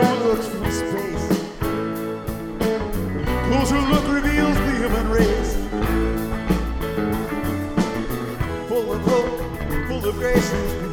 looks from space. Closer look reveals the human race. Full of hope, full of grace.